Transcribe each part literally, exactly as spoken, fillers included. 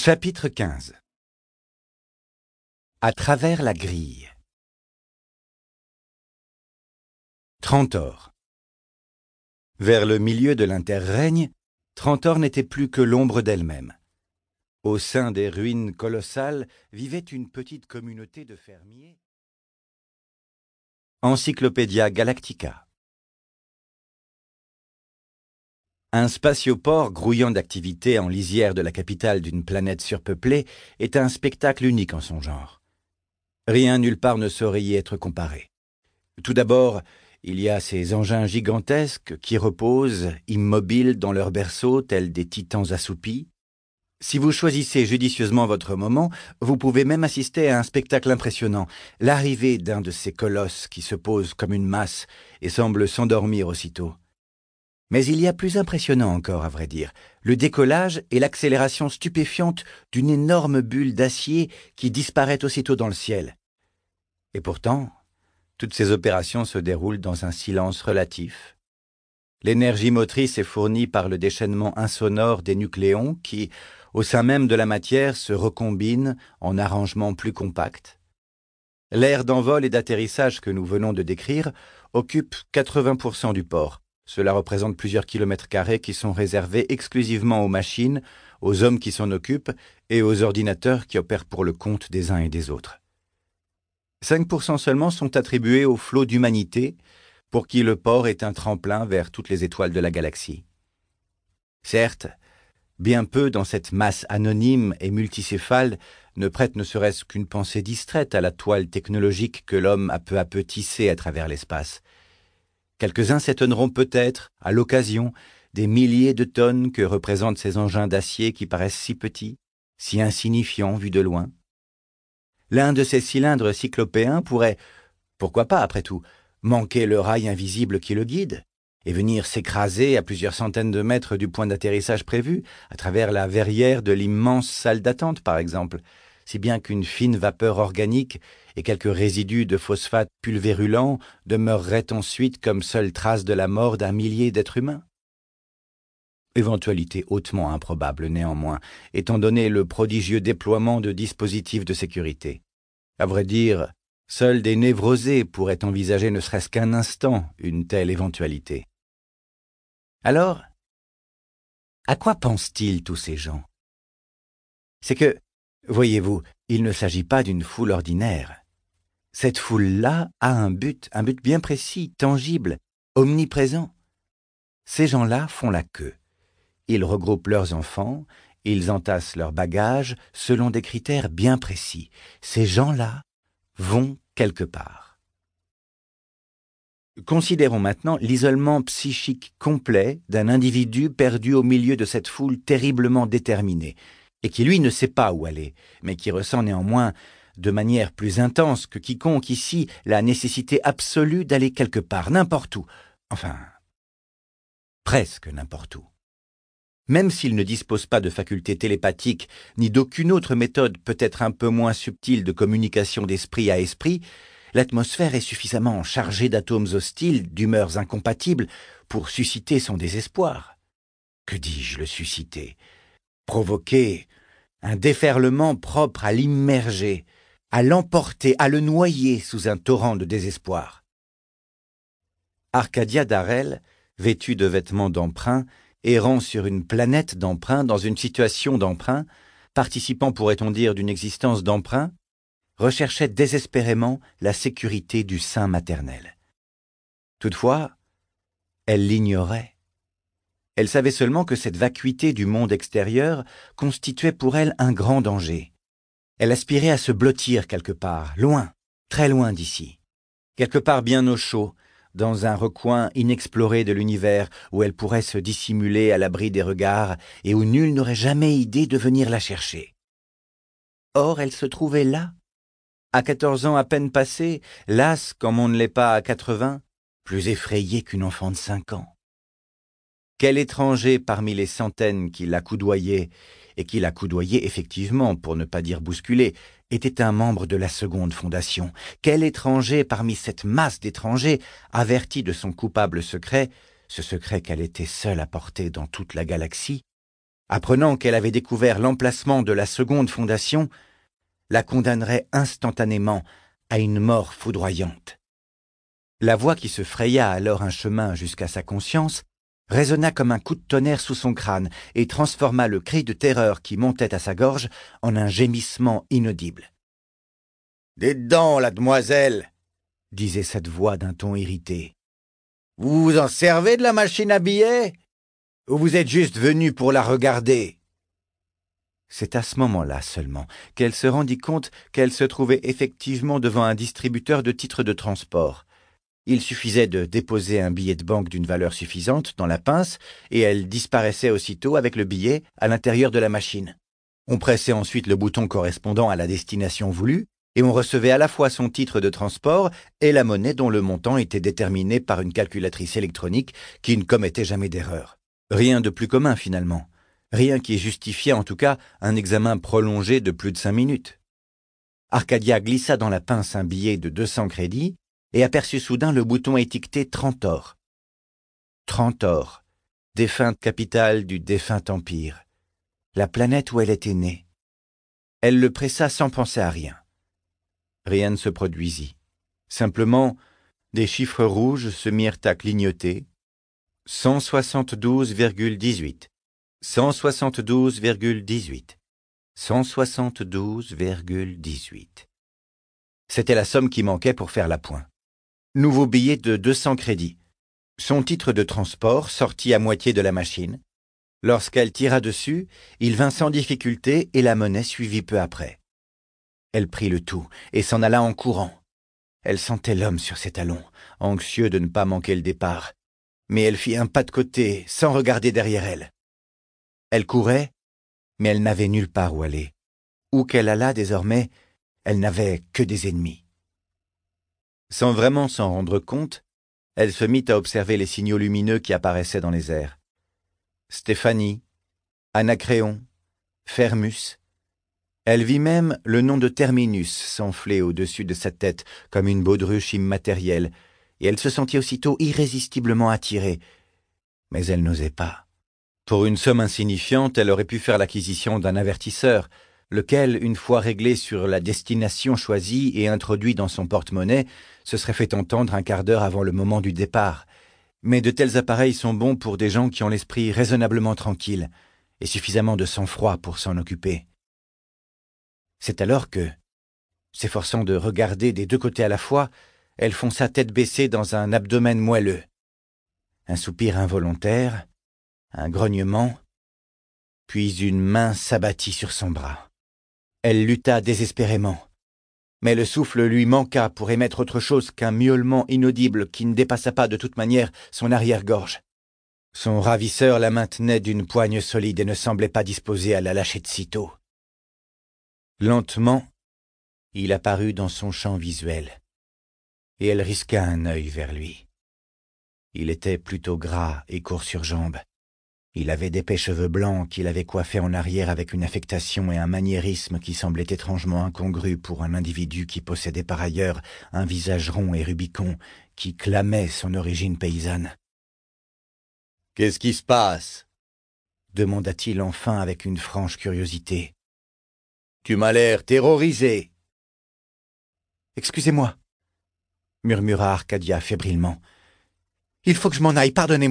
Chapitre quinze. À travers la grille. Trantor. Vers le milieu de l'interrègne, Trantor n'était plus que l'ombre d'elle-même. Au sein des ruines colossales vivait une petite communauté de fermiers. Encyclopædia Galactica. Un spatioport grouillant d'activité en lisière de la capitale d'une planète surpeuplée est un spectacle unique en son genre. Rien nulle part ne saurait y être comparé. Tout d'abord, il y a ces engins gigantesques qui reposent, immobiles dans leur berceau, tels des titans assoupis. Si vous choisissez judicieusement votre moment, vous pouvez même assister à un spectacle impressionnant, l'arrivée d'un de ces colosses qui se pose comme une masse et semble s'endormir aussitôt. Mais il y a plus impressionnant encore, à vrai dire, le décollage et l'accélération stupéfiante d'une énorme bulle d'acier qui disparaît aussitôt dans le ciel. Et pourtant, toutes ces opérations se déroulent dans un silence relatif. L'énergie motrice est fournie par le déchaînement insonore des nucléons qui, au sein même de la matière, se recombinent en arrangements plus compacts. L'aire d'envol et d'atterrissage que nous venons de décrire occupe quatre-vingts pour cent du port. Cela représente plusieurs kilomètres carrés qui sont réservés exclusivement aux machines, aux hommes qui s'en occupent et aux ordinateurs qui opèrent pour le compte des uns et des autres. cinq pour cent seulement sont attribués au flot d'humanité, pour qui le port est un tremplin vers toutes les étoiles de la galaxie. Certes, bien peu dans cette masse anonyme et multicéphale ne prêtent ne serait-ce qu'une pensée distraite à la toile technologique que l'homme a peu à peu tissée à travers l'espace. Quelques-uns s'étonneront peut-être, à l'occasion, des milliers de tonnes que représentent ces engins d'acier qui paraissent si petits, si insignifiants vus de loin. L'un de ces cylindres cyclopéens pourrait, pourquoi pas après tout, manquer le rail invisible qui le guide et venir s'écraser à plusieurs centaines de mètres du point d'atterrissage prévu, à travers la verrière de l'immense salle d'attente par exemple, si bien qu'une fine vapeur organique et quelques résidus de phosphate pulvérulents demeureraient ensuite comme seule trace de la mort d'un millier d'êtres humains. Éventualité hautement improbable néanmoins, étant donné le prodigieux déploiement de dispositifs de sécurité. À vrai dire, seuls des névrosés pourraient envisager ne serait-ce qu'un instant une telle éventualité. Alors, à quoi pensent-ils tous ces gens? C'est que, voyez-vous, il ne s'agit pas d'une foule ordinaire. Cette foule-là a un but, un but bien précis, tangible, omniprésent. Ces gens-là font la queue. Ils regroupent leurs enfants, ils entassent leurs bagages selon des critères bien précis. Ces gens-là vont quelque part. Considérons maintenant l'isolement psychique complet d'un individu perdu au milieu de cette foule terriblement déterminée, et qui lui ne sait pas où aller, mais qui ressent néanmoins, de manière plus intense que quiconque ici, la nécessité absolue d'aller quelque part, n'importe où, enfin, presque n'importe où. Même s'il ne dispose pas de facultés télépathiques, ni d'aucune autre méthode peut-être un peu moins subtile de communication d'esprit à esprit, l'atmosphère est suffisamment chargée d'atomes hostiles, d'humeurs incompatibles, pour susciter son désespoir. Que dis-je, le susciter? Provoquer un déferlement propre à l'immerger, à l'emporter, à le noyer sous un torrent de désespoir. Arcadia Darrell, vêtue de vêtements d'emprunt, errant sur une planète d'emprunt, dans une situation d'emprunt, participant, pourrait-on dire, d'une existence d'emprunt, recherchait désespérément la sécurité du sein maternel. Toutefois, elle l'ignorait. Elle savait seulement que cette vacuité du monde extérieur constituait pour elle un grand danger. Elle aspirait à se blottir quelque part, loin, très loin d'ici, quelque part bien au chaud, dans un recoin inexploré de l'univers où elle pourrait se dissimuler à l'abri des regards et où nul n'aurait jamais idée de venir la chercher. Or, elle se trouvait là, à quatorze ans à peine passés, lasse comme on ne l'est pas à quatre-vingts, plus effrayée qu'une enfant de cinq ans. Quel étranger parmi les centaines qui la coudoyaient, et qui la coudoyaient effectivement, pour ne pas dire bousculer, était un membre de la seconde fondation? Quel étranger parmi cette masse d'étrangers, averti de son coupable secret, ce secret qu'elle était seule à porter dans toute la galaxie, apprenant qu'elle avait découvert l'emplacement de la seconde fondation, la condamnerait instantanément à une mort foudroyante. La voix qui se fraya alors un chemin jusqu'à sa conscience résonna comme un coup de tonnerre sous son crâne et transforma le cri de terreur qui montait à sa gorge en un gémissement inaudible. « Des dents, la demoiselle !» disait cette voix d'un ton irrité. « Vous vous en servez de la machine à billets ? Ou vous êtes juste venu pour la regarder ?» C'est à ce moment-là seulement qu'elle se rendit compte qu'elle se trouvait effectivement devant un distributeur de titres de transport. Il suffisait de déposer un billet de banque d'une valeur suffisante dans la pince et elle disparaissait aussitôt avec le billet à l'intérieur de la machine. On pressait ensuite le bouton correspondant à la destination voulue et on recevait à la fois son titre de transport et la monnaie dont le montant était déterminé par une calculatrice électronique qui ne commettait jamais d'erreur. Rien de plus commun finalement. Rien qui justifiait en tout cas un examen prolongé de plus de cinq minutes. Arcadia glissa dans la pince un billet de deux cents crédits et aperçut soudain le bouton étiqueté Trantor. Trantor, défunte capitale du défunt empire, la planète où elle était née. Elle le pressa sans penser à rien. Rien ne se produisit. Simplement, des chiffres rouges se mirent à clignoter. cent soixante-douze virgule dix-huit, cent soixante-douze virgule dix-huit, cent soixante-douze virgule dix-huit. C'était la somme qui manquait pour faire la pointe. Nouveau billet de deux cents crédits. Son titre de transport sortit à moitié de la machine. Lorsqu'elle tira dessus, il vint sans difficulté et la monnaie suivit peu après. Elle prit le tout et s'en alla en courant. Elle sentait l'homme sur ses talons, anxieux de ne pas manquer le départ. Mais elle fit un pas de côté, sans regarder derrière elle. Elle courait, mais elle n'avait nulle part où aller. Où qu'elle allât désormais, elle n'avait que des ennemis. Sans vraiment s'en rendre compte, elle se mit à observer les signaux lumineux qui apparaissaient dans les airs. Stéphanie, Anacréon, Fermus. Elle vit même le nom de Terminus s'enfler au-dessus de sa tête comme une baudruche immatérielle, et elle se sentit aussitôt irrésistiblement attirée. Mais elle n'osait pas. Pour une somme insignifiante, elle aurait pu faire l'acquisition d'un avertisseur, lequel, une fois réglé sur la destination choisie et introduit dans son porte-monnaie, se serait fait entendre un quart d'heure avant le moment du départ. Mais de tels appareils sont bons pour des gens qui ont l'esprit raisonnablement tranquille et suffisamment de sang-froid pour s'en occuper. C'est alors que, s'efforçant de regarder des deux côtés à la fois, elle fonça tête baissée dans un abdomen moelleux. Un soupir involontaire, un grognement, puis une main s'abattit sur son bras. Elle lutta désespérément, mais le souffle lui manqua pour émettre autre chose qu'un miaulement inaudible qui ne dépassa pas de toute manière son arrière-gorge. Son ravisseur la maintenait d'une poigne solide et ne semblait pas disposé à la lâcher de sitôt. Lentement, il apparut dans son champ visuel, et elle risqua un œil vers lui. Il était plutôt gras et court sur jambes. Il avait d'épais cheveux blancs qu'il avait coiffés en arrière avec une affectation et un maniérisme qui semblaient étrangement incongrus pour un individu qui possédait par ailleurs un visage rond et rubicond qui clamait son origine paysanne. « Qu'est-ce qui se passe ?» demanda-t-il enfin avec une franche curiosité. « Tu m'as l'air terrorisé. »« Excusez-moi, » murmura Arcadia fébrilement. « Il faut que je m'en aille, pardonnez-moi. »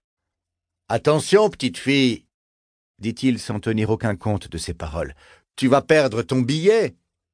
« Attention, petite fille, » dit-il sans tenir aucun compte de ses paroles. « Tu vas perdre ton billet. »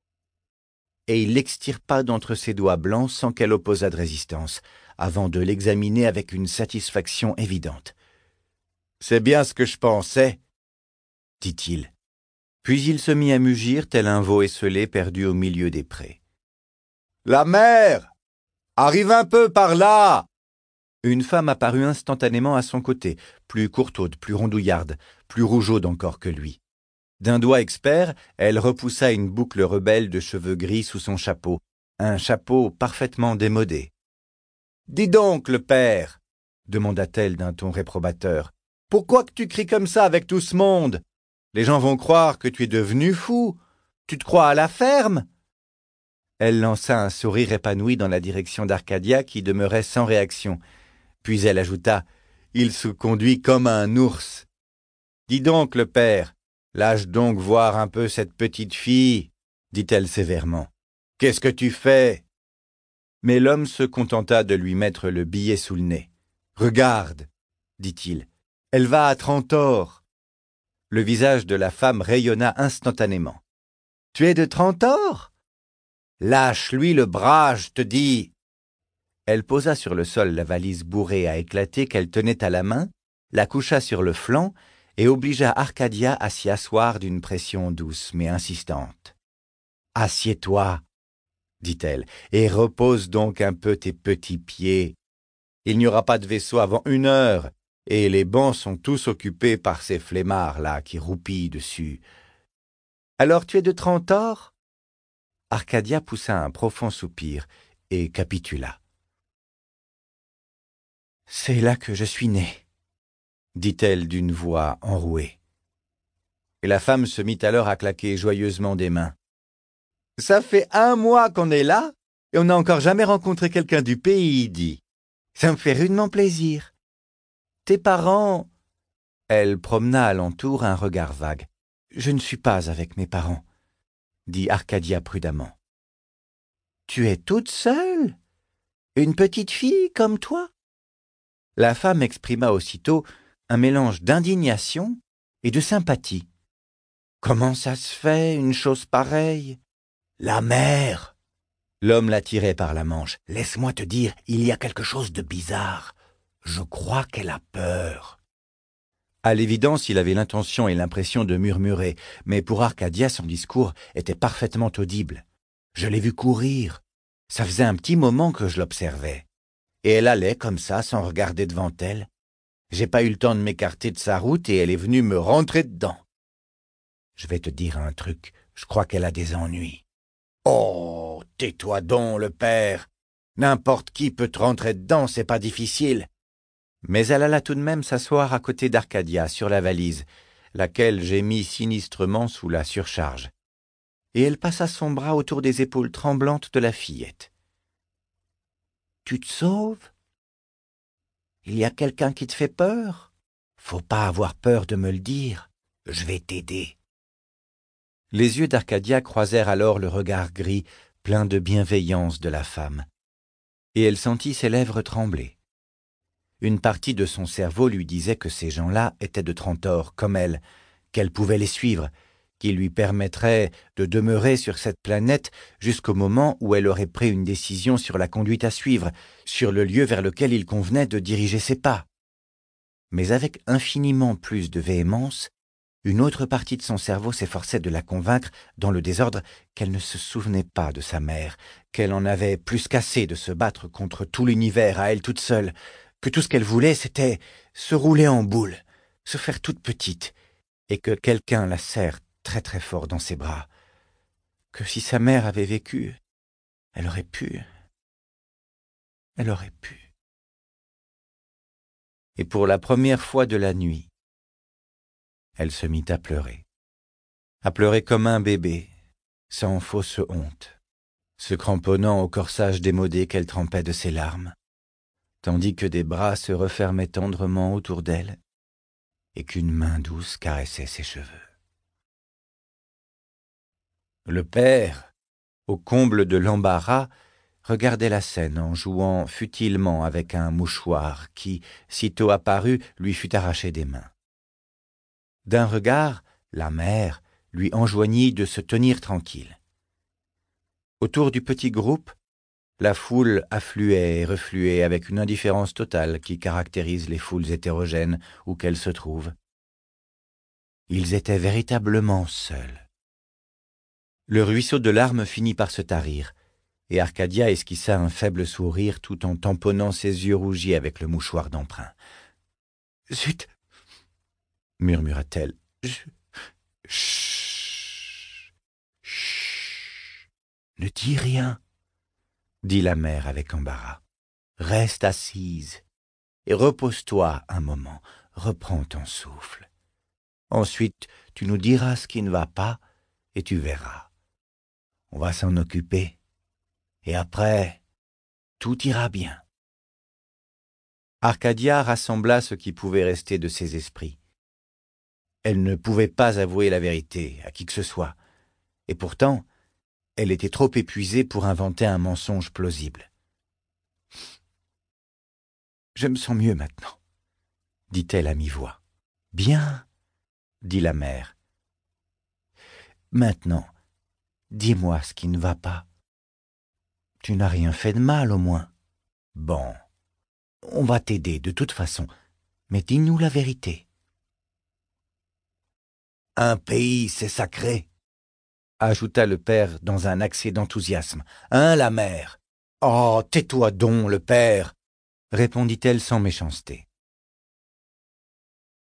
Et il l'extirpa d'entre ses doigts blancs sans qu'elle opposât de résistance, avant de l'examiner avec une satisfaction évidente. « C'est bien ce que je pensais, » dit-il. Puis il se mit à mugir tel un veau esselé perdu au milieu des prés. « La mère! Arrive un peu par là !» Une femme apparut instantanément à son côté, plus courtaude, plus rondouillarde, plus rougeaude encore que lui. D'un doigt expert, elle repoussa une boucle rebelle de cheveux gris sous son chapeau, un chapeau parfaitement démodé. « Dis donc, le père !» demanda-t-elle d'un ton réprobateur. « Pourquoi que tu cries comme ça avec tout ce monde? Les gens vont croire que tu es devenu fou. Tu te crois à la ferme ?» Elle lança un sourire épanoui dans la direction d'Arcadia qui demeurait sans réaction. Puis elle ajouta « Il se conduit comme un ours. » Dis donc, le père, lâche donc voir un peu cette petite fille, dit-elle sévèrement. Qu'est-ce que tu fais? Mais l'homme se contenta de lui mettre le billet sous le nez. Regarde, dit-il, elle va à Trentor. Le visage de la femme rayonna instantanément. Tu es de Trentor? Lâche-lui le bras, je te dis. Elle posa sur le sol la valise bourrée à éclater qu'elle tenait à la main, la coucha sur le flanc et obligea Arcadia à s'y asseoir d'une pression douce mais insistante. « Assieds-toi, dit-elle, et repose donc un peu tes petits pieds. Il n'y aura pas de vaisseau avant une heure, et les bancs sont tous occupés par ces flemmards-là qui roupillent dessus. Alors tu es de Trentor ?» Arcadia poussa un profond soupir et capitula. « C'est là que je suis née, » dit-elle d'une voix enrouée. Et la femme se mit alors à claquer joyeusement des mains. « Ça fait un mois qu'on est là, et on n'a encore jamais rencontré quelqu'un du pays, dit. Ça me fait rudement plaisir. Tes parents... » Elle promena alentour un regard vague. « Je ne suis pas avec mes parents, » dit Arcadia prudemment. « Tu es toute seule? Une petite fille comme toi ?» La femme exprima aussitôt un mélange d'indignation et de sympathie. « Comment ça se fait, une chose pareille ?»« La mère !» L'homme la tirait par la manche. « Laisse-moi te dire, il y a quelque chose de bizarre. Je crois qu'elle a peur. » À l'évidence, il avait l'intention et l'impression de murmurer, mais pour Arcadia, son discours était parfaitement audible. Je l'ai vue courir. Ça faisait un petit moment que je l'observais. Et elle allait comme ça, sans regarder devant elle. J'ai pas eu le temps de m'écarter de sa route et elle est venue me rentrer dedans. Je vais te dire un truc, je crois qu'elle a des ennuis. Oh, tais-toi donc, le père. N'importe qui peut te rentrer dedans, c'est pas difficile. Mais elle alla tout de même s'asseoir à côté d'Arcadia, sur la valise, laquelle gémit sinistrement sous la surcharge. Et elle passa son bras autour des épaules tremblantes de la fillette. « Tu te sauves? Il y a quelqu'un qui te fait peur? Faut pas avoir peur de me le dire. Je vais t'aider. » Les yeux d'Arcadia croisèrent alors le regard gris, plein de bienveillance de la femme. Et elle sentit ses lèvres trembler. Une partie de son cerveau lui disait que ces gens-là étaient de Trentor, comme elle, qu'elle pouvait les suivre, qui lui permettrait de demeurer sur cette planète jusqu'au moment où elle aurait pris une décision sur la conduite à suivre, sur le lieu vers lequel il convenait de diriger ses pas. Mais avec infiniment plus de véhémence, une autre partie de son cerveau s'efforçait de la convaincre, dans le désordre, qu'elle ne se souvenait pas de sa mère, qu'elle en avait plus qu'assez de se battre contre tout l'univers à elle toute seule, que tout ce qu'elle voulait, c'était se rouler en boule, se faire toute petite, et que quelqu'un la serre très très fort dans ses bras, que si sa mère avait vécu, elle aurait pu, elle aurait pu. Et pour la première fois de la nuit, elle se mit à pleurer, à pleurer comme un bébé, sans fausse honte, se cramponnant au corsage démodé qu'elle trempait de ses larmes, tandis que des bras se refermaient tendrement autour d'elle et qu'une main douce caressait ses cheveux. Le père, au comble de l'embarras, regardait la scène en jouant futilement avec un mouchoir qui, sitôt apparu, lui fut arraché des mains. D'un regard, la mère lui enjoignit de se tenir tranquille. Autour du petit groupe, la foule affluait et refluait avec une indifférence totale qui caractérise les foules hétérogènes où qu'elles se trouvent. Ils étaient véritablement seuls. Le ruisseau de larmes finit par se tarir, et Arcadia esquissa un faible sourire tout en tamponnant ses yeux rougis avec le mouchoir d'emprunt. « Zut !» murmura-t-elle. « Je... Chut, chut, ne dis rien, » dit la mère avec embarras. « Reste assise et repose-toi un moment, reprends ton souffle. Ensuite, tu nous diras ce qui ne va pas et tu verras. On va s'en occuper. Et après, tout ira bien. » Arcadia rassembla ce qui pouvait rester de ses esprits. Elle ne pouvait pas avouer la vérité à qui que ce soit, et pourtant, elle était trop épuisée pour inventer un mensonge plausible. « Je me sens mieux maintenant, » dit-elle à mi-voix. « Bien, » dit la mère. « Maintenant, dis-moi ce qui ne va pas. Tu n'as rien fait de mal, au moins. Bon, on va t'aider de toute façon, mais dis-nous la vérité. »« Un pays, c'est sacré, » ajouta le père dans un accès d'enthousiasme. « Hein, la mère ?»« Oh, tais-toi donc, le père » répondit-elle sans méchanceté.